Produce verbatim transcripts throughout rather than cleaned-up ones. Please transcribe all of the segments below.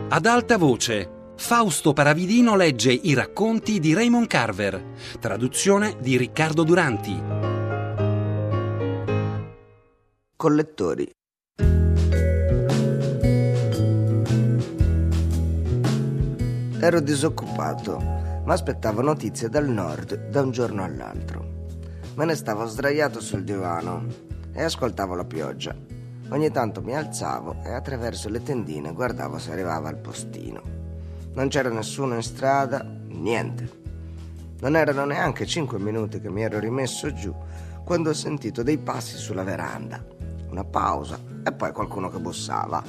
Ad alta voce, Fausto Paravidino legge i racconti di Raymond Carver, traduzione di Riccardo Duranti. Collettori. Ero disoccupato, ma aspettavo notizie dal nord da un giorno all'altro. Me ne stavo sdraiato sul divano e ascoltavo la pioggia. Ogni tanto mi alzavo e attraverso le tendine guardavo se arrivava il postino. Non c'era nessuno in strada, niente. Non erano neanche cinque minuti che mi ero rimesso giù quando ho sentito dei passi sulla veranda, una pausa e poi qualcuno che bussava.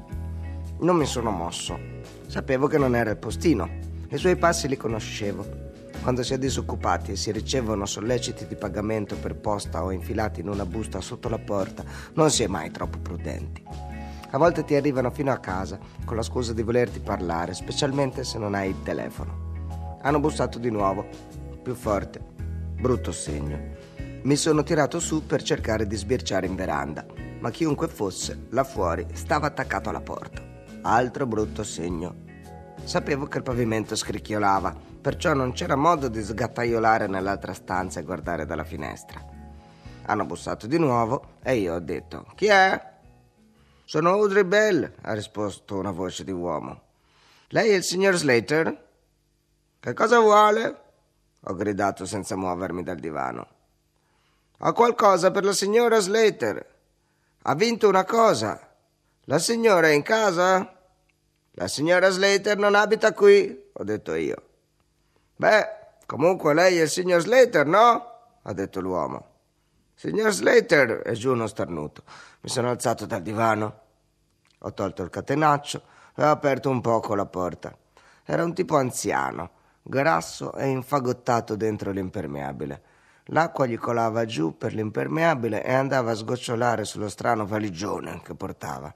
Non mi sono mosso. Sapevo che non era il postino. I suoi passi li conoscevo. Quando si è disoccupati e si ricevono solleciti di pagamento per posta o infilati in una busta sotto la porta, non si è mai troppo prudenti. A volte ti arrivano fino a casa con la scusa di volerti parlare, specialmente se non hai il telefono. Hanno bussato di nuovo, più forte. Brutto segno. Mi sono tirato su per cercare di sbirciare in veranda, ma chiunque fosse, là fuori, stava attaccato alla porta. Altro brutto segno. Sapevo che il pavimento scricchiolava, perciò non c'era modo di sgattaiolare nell'altra stanza e guardare dalla finestra. Hanno bussato di nuovo e io ho detto: «Chi è?» «Sono Audrey Bell», ha risposto una voce di uomo. «Lei è il signor Slater?» «Che cosa vuole?» ho gridato senza muovermi dal divano. «Ho qualcosa per la signora Slater. Ha vinto una cosa. La signora è in casa?» «La signora Slater non abita qui», ho detto io. «Beh, comunque lei è il signor Slater, no?» ha detto l'uomo. «Signor Slater», è giù uno starnuto. Mi sono alzato dal divano, ho tolto il catenaccio e ho aperto un poco la porta. Era un tipo anziano, grasso e infagottato dentro l'impermeabile. L'acqua gli colava giù per l'impermeabile e andava a sgocciolare sullo strano valigione che portava.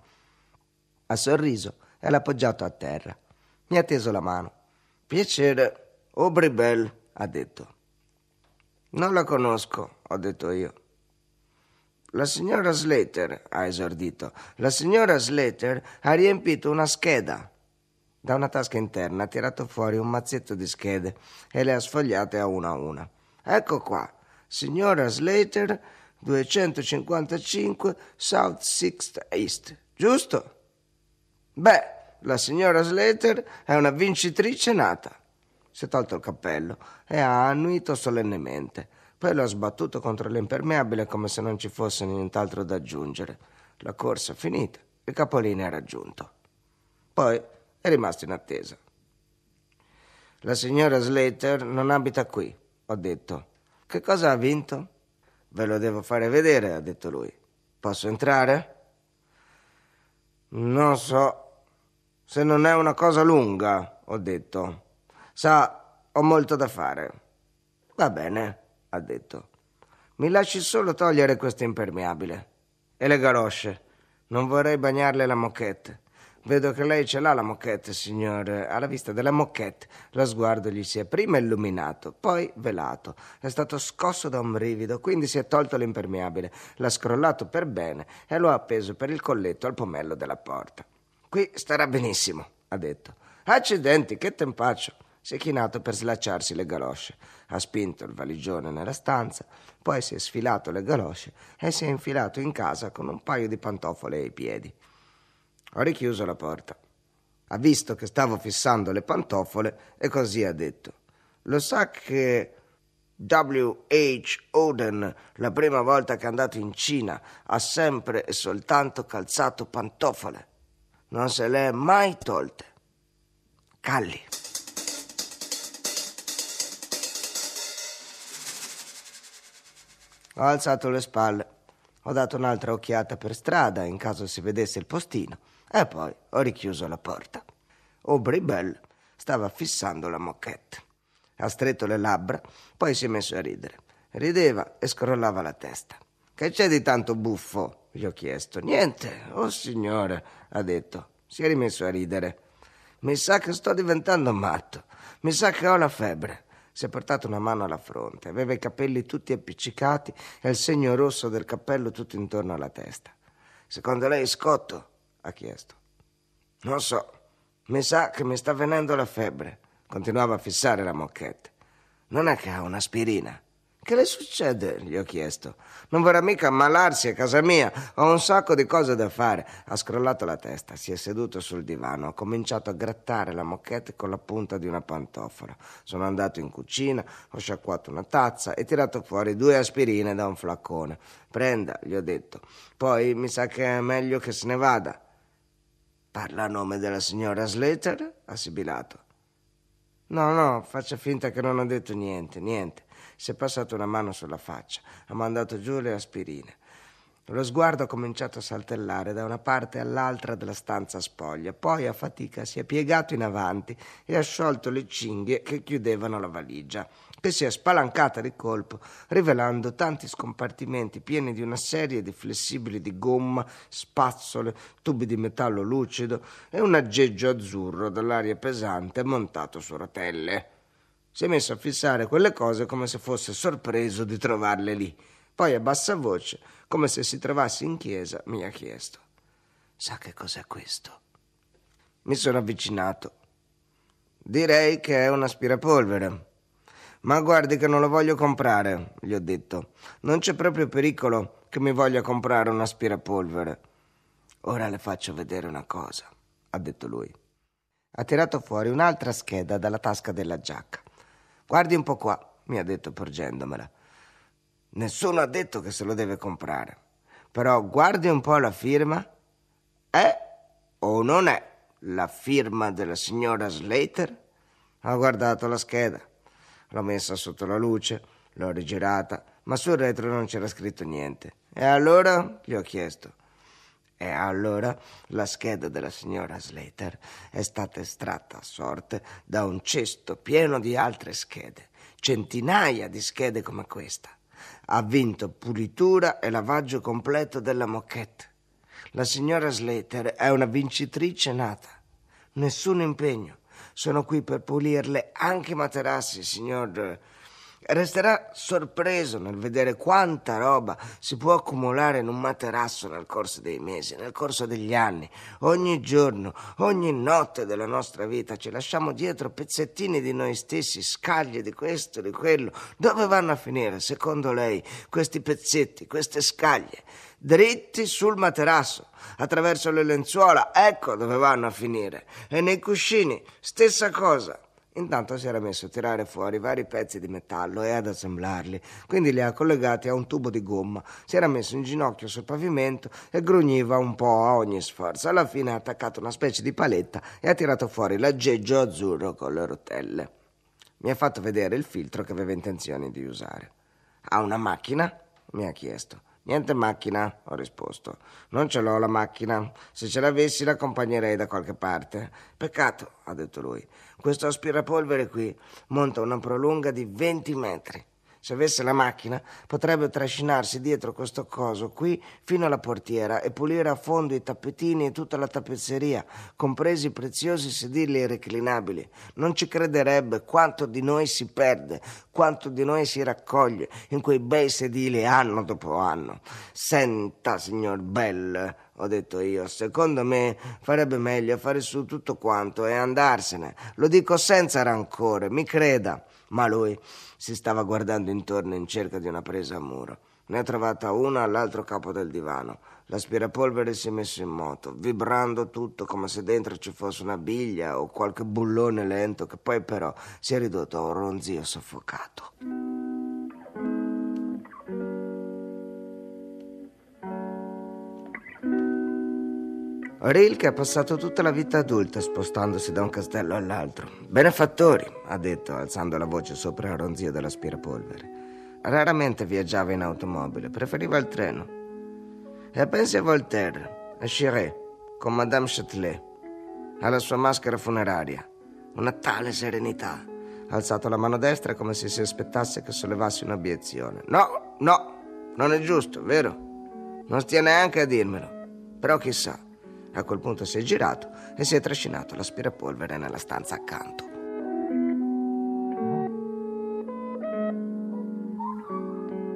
Ha sorriso e l'ha appoggiato a terra. Mi ha teso la mano. «Piacere, Audrey Bell», ha detto. «Non la conosco», ho detto io. «La signora Slater», ha esordito. «La signora Slater ha riempito una scheda». Da una tasca interna ha tirato fuori un mazzetto di schede e le ha sfogliate a una a una. «Ecco qua, signora Slater, duecentocinquantacinque South Sixth East, giusto?» «Beh, la signora Slater è una vincitrice nata». Si è tolto il cappello e ha annuito solennemente. Poi lo ha sbattuto contro l'impermeabile come se non ci fosse nient'altro da aggiungere. La corsa è finita, il capolinea è raggiunto. Poi è rimasto in attesa. «La signora Slater non abita qui», ho detto. «Che cosa ha vinto?» «Ve lo devo fare vedere», ha detto lui. «Posso entrare?» «Non so. Se non è una cosa lunga», ho detto. «Sa, ho molto da fare». «Va bene», ha detto. «Mi lasci solo togliere questo impermeabile. E le galosce. Non vorrei bagnarle la moquette. Vedo che lei ce l'ha la moquette, signore». Alla vista della moquette lo sguardo gli si è prima illuminato, poi velato. È stato scosso da un brivido, quindi si è tolto l'impermeabile, l'ha scrollato per bene e lo ha appeso per il colletto al pomello della porta. «Qui starà benissimo», ha detto. «Accidenti, che tempaccio!» Si è chinato per slacciarsi le galosce. Ha spinto il valigione nella stanza, poi si è sfilato le galosce e si è infilato in casa con un paio di pantofole ai piedi. Ho richiuso la porta. Ha visto che stavo fissando le pantofole e così ha detto: «Lo sa che W H Auden, la prima volta che è andato in Cina, ha sempre e soltanto calzato pantofole. Non se le è mai tolte. Calli». Ho alzato le spalle, ho dato un'altra occhiata per strada in caso si vedesse il postino e poi ho richiuso la porta. Audrey Bell stava fissando la moquette. Ha stretto le labbra, poi si è messo a ridere. Rideva e scrollava la testa. «Che c'è di tanto buffo?» gli ho chiesto. «Niente, oh signore», ha detto. Si è rimesso a ridere. «Mi sa che sto diventando matto. Mi sa che ho la febbre». Si è portato una mano alla fronte, aveva i capelli tutti appiccicati e il segno rosso del cappello tutto intorno alla testa. «Secondo lei Scotto?» ha chiesto. «Non so, Mi sa che mi sta venendo la febbre. Continuava a fissare la Moquette. Non è che ha un'aspirina? Che le succede? Gli ho chiesto. Non vorrà mica ammalarsi a casa mia. Ho un sacco di cose da fare. Ha scrollato la testa, si è seduto sul divano. Ho cominciato a grattare la Moquette con la punta di una pantofola. Sono andato in cucina, ho sciacquato una tazza e tirato fuori due aspirine da un flaccone. Prenda, gli ho detto. Poi mi sa che è meglio che se ne vada. Parla a nome della signora Slater? Ha sibilato. No, no, faccia finta che non ho detto niente, niente. Si è passato una mano sulla faccia, ha mandato giù le aspirine. Lo sguardo ha cominciato a saltellare da una parte all'altra della stanza spoglia, poi a fatica si è piegato in avanti e ha sciolto le cinghie che chiudevano la valigia, che si è spalancata di colpo, rivelando tanti scompartimenti pieni di una serie di flessibili di gomma, spazzole, tubi di metallo lucido e un aggeggio azzurro dall'aria pesante montato su rotelle. Si è messo a fissare quelle cose come se fosse sorpreso di trovarle lì. Poi a bassa voce, come se si trovasse in chiesa, mi ha chiesto: sa che cos'è questo? Mi sono avvicinato. Direi che è un aspirapolvere. Ma guardi che non lo voglio comprare, gli ho detto. Non c'è proprio pericolo che mi voglia comprare un aspirapolvere. Ora le faccio vedere una cosa, ha detto lui. Ha tirato fuori un'altra scheda dalla tasca della giacca. Guardi un po' qua, mi ha detto porgendomela. Nessuno ha detto che se lo deve comprare. Però guardi un po' la firma. È o non è la firma della signora Slater? Ho guardato la scheda. L'ho messa sotto la luce, l'ho rigirata, ma sul retro non c'era scritto niente. E allora? Gli ho chiesto. E allora la scheda della signora Slater è stata estratta a sorte da un cesto pieno di altre schede, centinaia di schede come questa. Ha vinto pulitura e lavaggio completo della Moquette. La signora Slater è una vincitrice nata. Nessun impegno. Sono qui per pulirle anche i materassi, signor. Resterà sorpreso nel vedere quanta roba si può accumulare in un materasso nel corso dei mesi, nel corso degli anni. Ogni giorno, ogni notte della nostra vita ci lasciamo dietro pezzettini di noi stessi, scaglie di questo, di quello. Dove vanno a finire, secondo lei, questi pezzetti, queste scaglie? Dritti sul materasso, attraverso le lenzuola, ecco dove vanno a finire. E nei cuscini, stessa cosa. Intanto si era messo a tirare fuori vari pezzi di metallo e ad assemblarli, quindi li ha collegati a un tubo di gomma. Si era messo in ginocchio sul pavimento e grugniva un po' a ogni sforzo. Alla fine ha attaccato una specie di paletta e ha tirato fuori l'aggeggio azzurro con le rotelle. Mi ha fatto vedere il filtro che aveva intenzione di usare. Ha una macchina? Mi ha chiesto. Niente macchina, ho risposto. Non ce l'ho la macchina. Se ce l'avessi l'accompagnerei da qualche parte. Peccato, ha detto lui. Questo aspirapolvere qui monta una prolunga di venti metri. Se avesse la macchina potrebbe trascinarsi dietro questo coso qui fino alla portiera e pulire a fondo i tappetini e tutta la tappezzeria, compresi i preziosi sedili reclinabili. Non ci crederebbe quanto di noi si perde, quanto di noi si raccoglie in quei bei sedili anno dopo anno. Senta, signor Bell, ho detto io, secondo me farebbe meglio fare su tutto quanto e andarsene. Lo dico senza rancore, mi creda. Ma lui si stava guardando intorno in cerca di una presa a muro. Ne ha trovata una all'altro capo del divano. L'aspirapolvere si è messo in moto, vibrando tutto come se dentro ci fosse una biglia o qualche bullone lento che poi però si è ridotto a un ronzio soffocato. Rilke ha passato tutta la vita adulta spostandosi da un castello all'altro. Benefattori, ha detto, alzando la voce sopra il ronzio dell'aspirapolvere. Raramente viaggiava in automobile, preferiva il treno. E pensi a Voltaire, a Chiret, con Madame Châtelet, alla sua maschera funeraria. Una tale serenità. Ha alzato la mano destra come se si aspettasse che sollevassi un'obiezione. No, no, non è giusto, vero? Non stia neanche a dirmelo. Però chissà. A quel punto si è girato e si è trascinato l'aspirapolvere nella stanza accanto.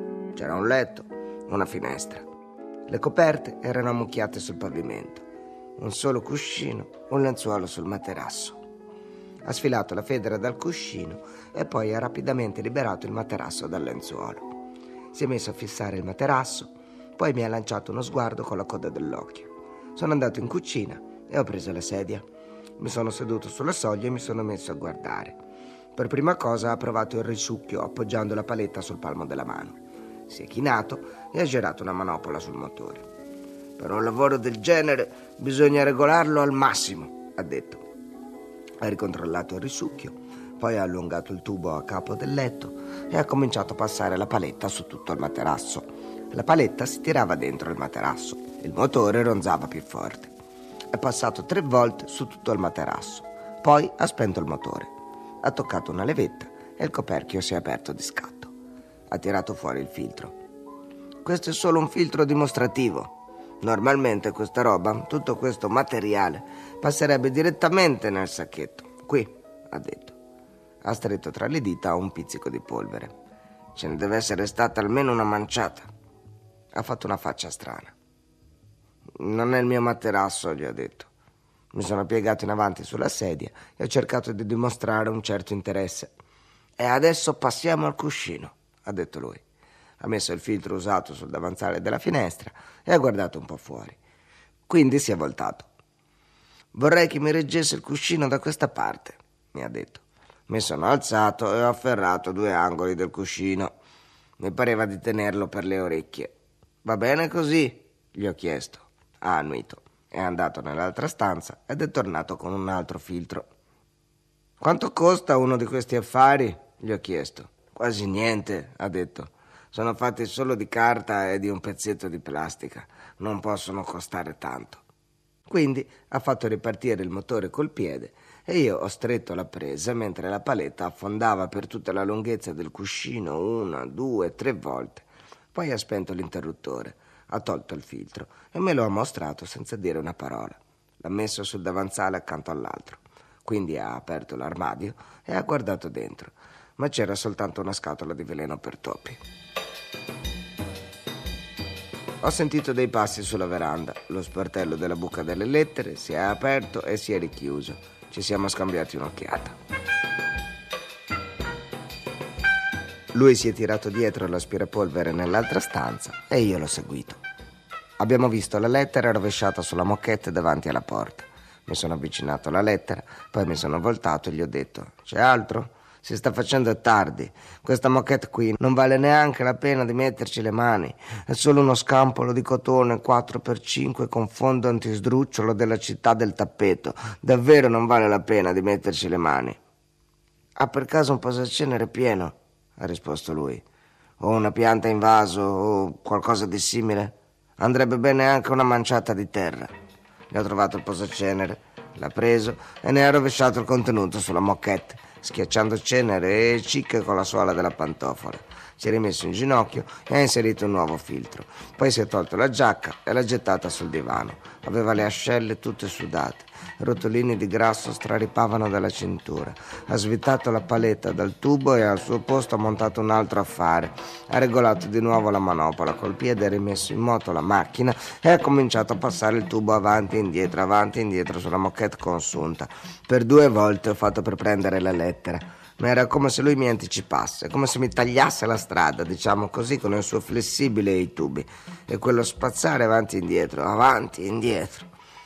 C'era un letto, una finestra. Le coperte erano ammucchiate sul pavimento. un solo cuscino, un lenzuolo sul materasso. Ha sfilato la federa dal cuscino e poi ha rapidamente liberato il materasso dal lenzuolo. Si è messo a fissare il materasso, poi mi ha lanciato uno sguardo con la coda dell'occhio. Sono andato in cucina e ho preso la sedia. Mi sono seduto sulla soglia e mi sono messo a guardare. Per prima cosa ha provato il risucchio appoggiando la paletta sul palmo della mano. Si è chinato e ha girato una manopola sul motore. Per un lavoro del genere bisogna regolarlo al massimo, ha detto. Ha ricontrollato il risucchio, poi ha allungato il tubo a capo del letto e ha cominciato a passare la paletta su tutto il materasso. La paletta si tirava dentro il materasso, il motore ronzava più forte. È passato tre volte su tutto il materasso, poi ha spento il motore. Ha toccato una levetta e il coperchio si è aperto di scatto. Ha tirato fuori il filtro. Questo è solo un filtro dimostrativo. Normalmente questa roba, tutto questo materiale, passerebbe direttamente nel sacchetto. Qui, ha detto. Ha stretto tra le dita un pizzico di polvere. Ce ne deve essere stata almeno una manciata. Ha fatto una faccia strana. Non è il mio materasso, gli ho detto. Mi sono piegato in avanti sulla sedia e ho cercato di dimostrare un certo interesse. E adesso passiamo al cuscino, ha detto lui. Ha messo il filtro usato sul davanzale della finestra e ha guardato un po' fuori. Quindi si è voltato. Vorrei che mi reggesse il cuscino da questa parte, mi ha detto. Mi sono alzato e ho afferrato due angoli del cuscino. Mi pareva di tenerlo per le orecchie. Va bene così? Gli ho chiesto. Ha annuito. È andato nell'altra stanza ed è tornato con un altro filtro. Quanto costa uno di questi affari? Gli ho chiesto. Quasi niente, ha detto. Sono fatti solo di carta e di un pezzetto di plastica. Non possono costare tanto. Quindi ha fatto ripartire il motore col piede e io ho stretto la presa mentre la paletta affondava per tutta la lunghezza del cuscino una, due, tre volte. Poi ha spento l'interruttore, ha tolto il filtro e me lo ha mostrato senza dire una parola. L'ha messo sul davanzale accanto all'altro. Quindi ha aperto l'armadio e ha guardato dentro, ma c'era soltanto una scatola di veleno per topi. Ho sentito dei passi sulla veranda. Lo sportello della buca delle lettere si è aperto e si è richiuso. Ci siamo scambiati un'occhiata. Lui si è tirato dietro l'aspirapolvere nell'altra stanza e io l'ho seguito. Abbiamo visto la lettera rovesciata sulla moquette davanti alla porta. Mi sono avvicinato alla lettera, poi mi sono voltato e gli ho detto: c'è altro? Si sta facendo tardi. Questa moquette qui non vale neanche la pena di metterci le mani. È solo uno scampolo di cotone quattro per cinque con fondo antisdrucciolo della città del tappeto. Davvero non vale la pena di metterci le mani. Ha per caso un posacenere pieno? Ha risposto lui. O una pianta in vaso o qualcosa di simile? Andrebbe bene anche una manciata di terra. Gli ho trovato il posacenere, l'ha preso e ne ha rovesciato il contenuto sulla moquette, schiacciando cenere e cicche con la suola della pantofola. Si è rimesso in ginocchio e ha inserito un nuovo filtro. Poi si è tolto la giacca e l'ha gettata sul divano. Aveva le ascelle tutte sudate. Rotolini di grasso straripavano dalla cintura. Ha svitato la paletta dal tubo e al suo posto ha montato un altro affare. Ha regolato di nuovo la manopola col piede, ha rimesso in moto la macchina e ha cominciato a passare il tubo avanti e indietro, avanti e indietro sulla moquette consunta. Per due volte ho fatto per prendere la lettera, ma era come se lui mi anticipasse, come se mi tagliasse la strada, diciamo così, con il suo flessibile e i tubi, e quello spazzare avanti e indietro, avanti e indietro.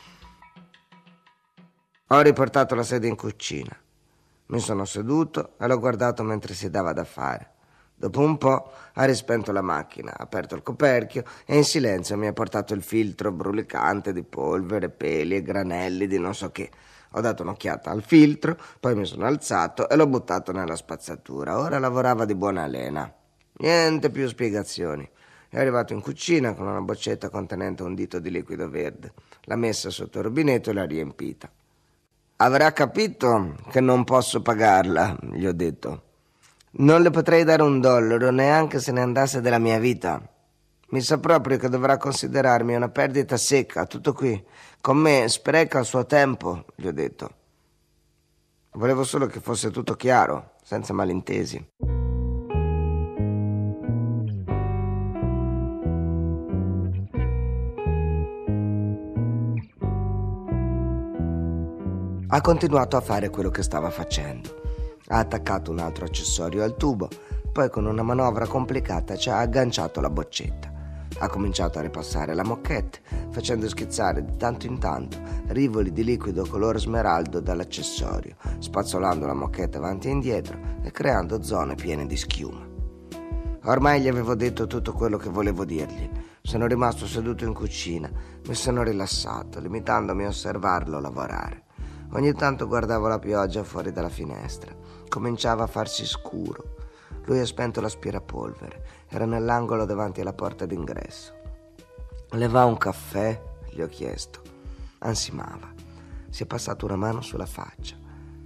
Ho riportato la sedia in cucina. Mi sono seduto e l'ho guardato mentre si dava da fare. Dopo un po' ha rispento la macchina, ha aperto il coperchio e in silenzio mi ha portato il filtro brulicante di polvere, peli e granelli di non so che. Ho dato un'occhiata al filtro, poi mi sono alzato e l'ho buttato nella spazzatura. Ora lavorava di buona lena. Niente più spiegazioni. È arrivato in cucina con una boccetta contenente un dito di liquido verde. L'ha messa sotto il rubinetto e l'ha riempita. Avrà capito che non posso pagarla, gli ho detto. Non le potrei dare un dollaro neanche se ne andasse della mia vita. Mi sa proprio che dovrà considerarmi una perdita secca, tutto qui. Con me spreca il suo tempo, gli ho detto. Volevo solo che fosse tutto chiaro, senza malintesi. Ha continuato a fare quello che stava facendo. Ha attaccato un altro accessorio al tubo, poi con una manovra complicata ci ha agganciato la boccetta. Ha cominciato a ripassare la moquette, facendo schizzare di tanto in tanto rivoli di liquido color smeraldo dall'accessorio, spazzolando la moquette avanti e indietro e creando zone piene di schiuma. Ormai gli avevo detto tutto quello che volevo dirgli. Sono rimasto seduto in cucina, mi sono rilassato, limitandomi a osservarlo lavorare. Ogni tanto guardavo la pioggia fuori dalla finestra. Cominciava a farsi scuro. Lui ha spento l'aspirapolvere. Era nell'angolo davanti alla porta d'ingresso. Le va un caffè? Gli ho chiesto. Ansimava. Si è passato una mano sulla faccia.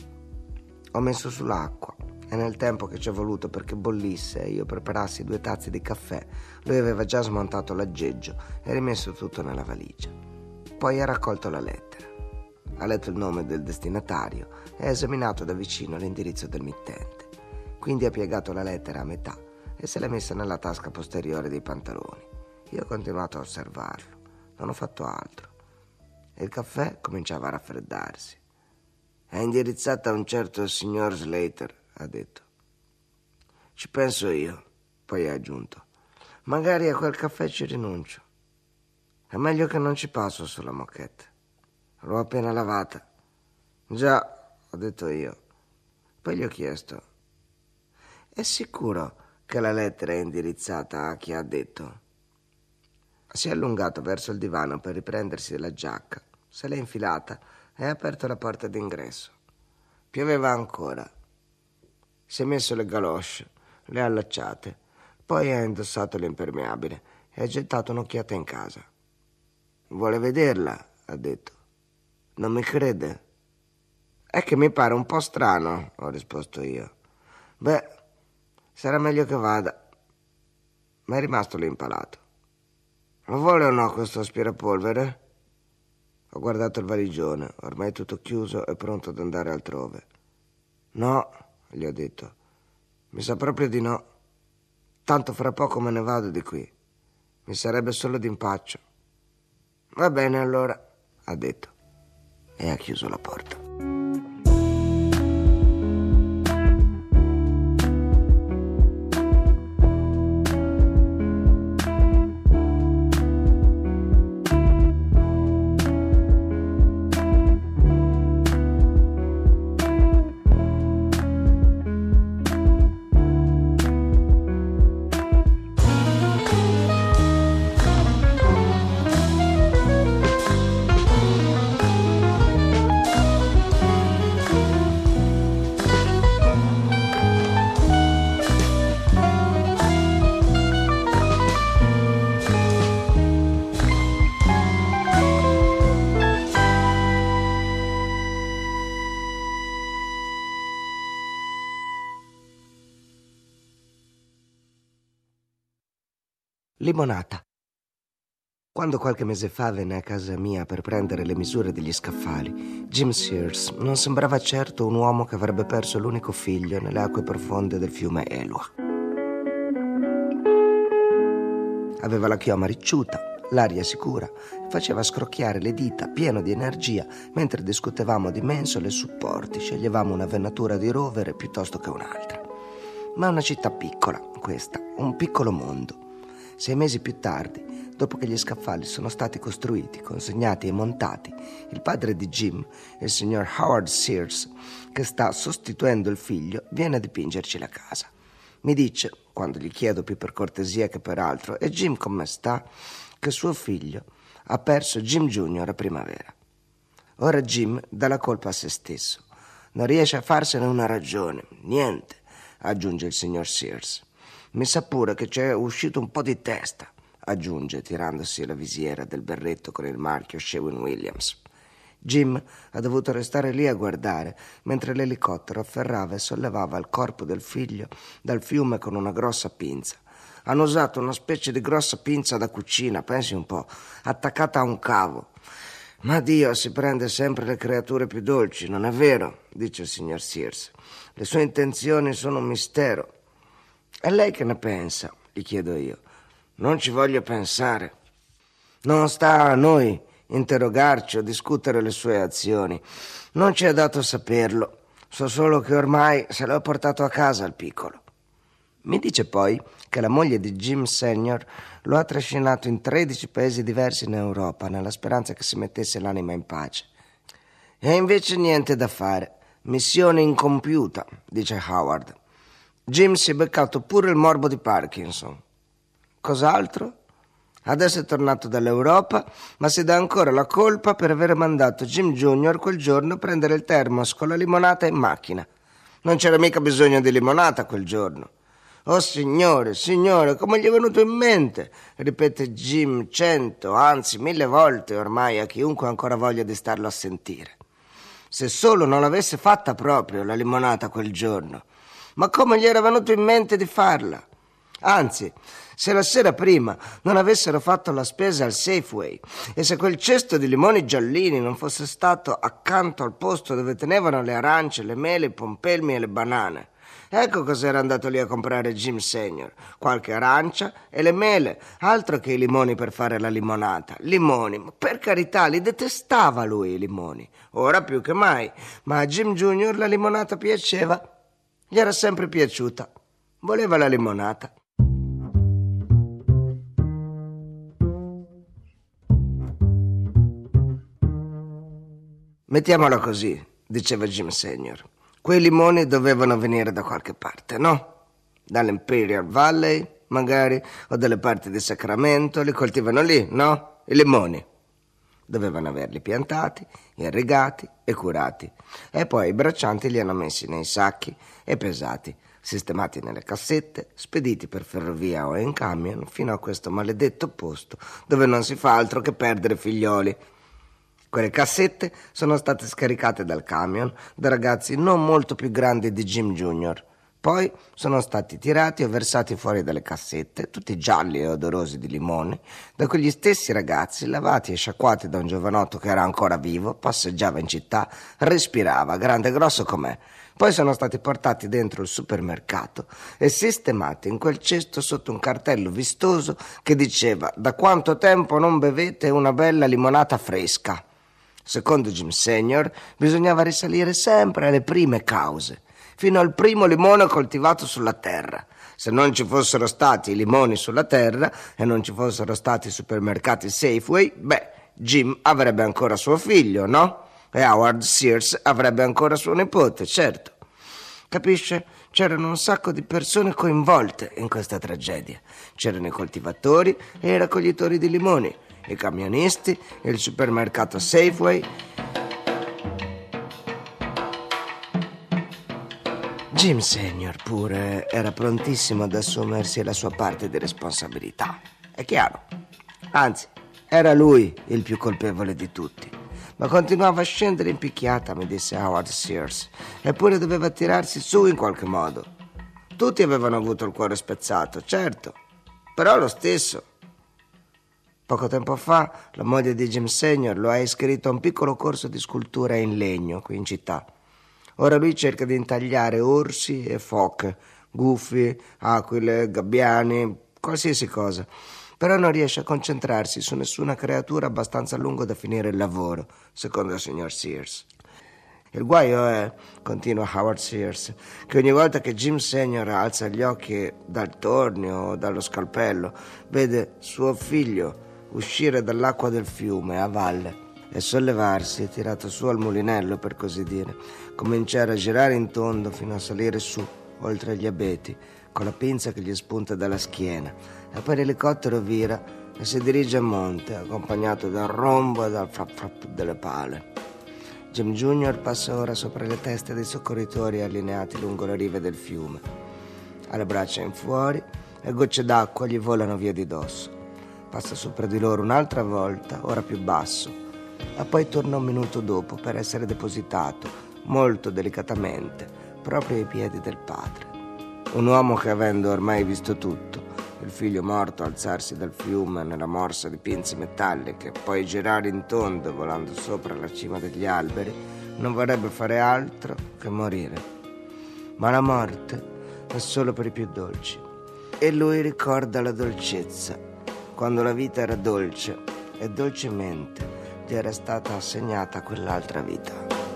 Ho messo sull'acqua e nel tempo che ci è voluto perché bollisse e io preparassi due tazze di caffè, lui aveva già smontato l'aggeggio e rimesso tutto nella valigia. Poi ha raccolto la lettera. Ha letto il nome del destinatario e ha esaminato da vicino l'indirizzo del mittente. Quindi ha piegato la lettera a metà e se l'è messa nella tasca posteriore dei pantaloni. Io ho continuato a osservarlo. Non ho fatto altro. E il caffè cominciava a raffreddarsi. È indirizzata a un certo signor Slater, ha detto. Ci penso io, poi ha aggiunto. Magari a quel caffè ci rinuncio. È meglio che non ci passo sulla moquette. L'ho appena lavata. Già, ho detto io. Poi gli ho chiesto. È sicuro che la lettera è indirizzata a chi ha detto? Si è allungato verso il divano per riprendersi la giacca, se l'è infilata e ha aperto la porta d'ingresso. Pioveva ancora. Si è messo le galosce, le ha allacciate, poi ha indossato l'impermeabile e ha gettato un'occhiata in casa. Vuole vederla, ha detto. Non mi crede? È che mi pare un po' strano, ho risposto io. Beh, sarà meglio che vada. Ma è rimasto lì impalato. Lo vuole o no questo aspirapolvere? Ho guardato il valigione, ormai tutto chiuso e pronto ad andare altrove. No, gli ho detto. Mi sa proprio di no. Tanto fra poco me ne vado di qui. Mi sarebbe solo d'impaccio. Va bene allora, ha detto. E ha chiuso la porta. Limonata. Quando qualche mese fa venne a casa mia per prendere le misure degli scaffali, Jim Sears non sembrava certo un uomo che avrebbe perso l'unico figlio nelle acque profonde del fiume Elwha. Aveva la chioma ricciuta, l'aria sicura, faceva scrocchiare le dita, pieno di energia, mentre discutevamo di mensole e supporti, sceglievamo una venatura di rovere piuttosto che un'altra. Ma è una città piccola, questa, un piccolo mondo. Sei mesi più tardi, dopo che gli scaffali sono stati costruiti, consegnati e montati, il padre di Jim, il signor Howard Sears, che sta sostituendo il figlio, viene a dipingerci la casa. Mi dice, quando gli chiedo più per cortesia che per altro, e Jim come sta, che suo figlio ha perso Jim Junior a primavera. Ora Jim dà la colpa a se stesso. Non riesce a farsene una ragione, niente, aggiunge il signor Sears. Mi sa pure che c'è uscito un po' di testa, aggiunge, tirandosi la visiera del berretto con il marchio Sherwin-Williams. Jim ha dovuto restare lì a guardare, mentre l'elicottero afferrava e sollevava il corpo del figlio dal fiume con una grossa pinza. Hanno usato una specie di grossa pinza da cucina, pensi un po', attaccata a un cavo. Ma Dio si prende sempre le creature più dolci, non è vero? Dice il signor Sears. Le sue intenzioni sono un mistero. E lei che ne pensa? Gli chiedo io. Non ci voglio pensare. Non sta a noi interrogarci o discutere le sue azioni. Non ci è dato saperlo. So solo che ormai se l'ho portato a casa il piccolo. Mi dice poi che la moglie di Jim Senior lo ha trascinato in tredici paesi diversi in Europa nella speranza che si mettesse l'anima in pace. E invece niente da fare. Missione incompiuta, dice Howard. Jim si è beccato pure il morbo di Parkinson. Cos'altro? Adesso è tornato dall'Europa, ma si dà ancora la colpa per aver mandato Jim Junior quel giorno a prendere il termos con la limonata in macchina. Non c'era mica bisogno di limonata quel giorno. Oh signore, signore, come gli è venuto in mente? Ripete Jim cento, anzi mille volte ormai a chiunque ancora voglia di starlo a sentire. Se solo non l'avesse fatta proprio la limonata quel giorno. Ma come gli era venuto in mente di farla? Anzi, se la sera prima non avessero fatto la spesa al Safeway e se quel cesto di limoni giallini non fosse stato accanto al posto dove tenevano le arance, le mele, i pompelmi e le banane. Ecco cos'era andato lì a comprare Jim Senior. Qualche arancia e le mele, altro che i limoni per fare la limonata. Limoni, ma per carità, li detestava lui i limoni. Ora più che mai, ma a Jim Junior la limonata piaceva. Gli era sempre piaciuta. Voleva la limonata. Mettiamola così, diceva Jim Senior. Quei limoni dovevano venire da qualche parte, no? Dall'Imperial Valley, magari, o dalle parti di Sacramento. Li coltivano lì, no? I limoni. Dovevano averli piantati, irrigati e curati. E poi i braccianti li hanno messi nei sacchi e pesati, sistemati nelle cassette, spediti per ferrovia o in camion fino a questo maledetto posto dove non si fa altro che perdere figlioli. Quelle cassette sono state scaricate dal camion da ragazzi non molto più grandi di Jim Junior. Poi sono stati tirati o versati fuori dalle cassette, tutti gialli e odorosi di limone, da quegli stessi ragazzi lavati e sciacquati da un giovanotto che era ancora vivo, passeggiava in città, respirava, grande e grosso com'è. Poi sono stati portati dentro il supermercato e sistemati in quel cesto sotto un cartello vistoso che diceva «Da quanto tempo non bevete una bella limonata fresca?» Secondo Jim Senior bisognava risalire sempre alle prime cause, fino al primo limone coltivato sulla terra. Se non ci fossero stati i limoni sulla terra e non ci fossero stati i supermercati Safeway, beh, Jim avrebbe ancora suo figlio, no? E Howard Sears avrebbe ancora suo nipote, certo. Capisce? C'erano un sacco di persone coinvolte in questa tragedia. C'erano i coltivatori e i raccoglitori di limoni, i camionisti, il supermercato Safeway. Jim Senior pure era prontissimo ad assumersi la sua parte di responsabilità. È chiaro. Anzi, era lui il più colpevole di tutti. Ma continuava a scendere in picchiata, mi disse Howard Sears, eppure doveva tirarsi su in qualche modo. Tutti avevano avuto il cuore spezzato, certo, però lo stesso. Poco tempo fa la moglie di Jim Senior lo ha iscritto a un piccolo corso di scultura in legno qui in città. Ora lui cerca di intagliare orsi e foche, gufi, aquile, gabbiani, qualsiasi cosa. Però non riesce a concentrarsi su nessuna creatura abbastanza a lungo da finire il lavoro, secondo il signor Sears. Il guaio è, continua Howard Sears, che ogni volta che Jim Senior alza gli occhi dal tornio o dallo scalpello, vede suo figlio uscire dall'acqua del fiume a valle e sollevarsi, tirato su al mulinello per così dire, cominciare a girare in tondo fino a salire su, oltre gli abeti, con la pinza che gli spunta dalla schiena, e poi l'elicottero vira e si dirige a monte, accompagnato dal rombo e dal frap frap delle pale. Jim Junior passa ora sopra le teste dei soccorritori allineati lungo le rive del fiume. Ha le braccia in fuori e gocce d'acqua gli volano via di dosso. Passa sopra di loro un'altra volta, ora più basso, e poi torna un minuto dopo per essere depositato, molto delicatamente, proprio ai piedi del padre. Un uomo che, avendo ormai visto tutto, il figlio morto alzarsi dal fiume nella morsa di pinze metalliche, poi girare in tondo volando sopra la cima degli alberi, non vorrebbe fare altro che morire. Ma la morte è solo per i più dolci. E lui ricorda la dolcezza, quando la vita era dolce, e dolcemente, gli era stata assegnata quell'altra vita.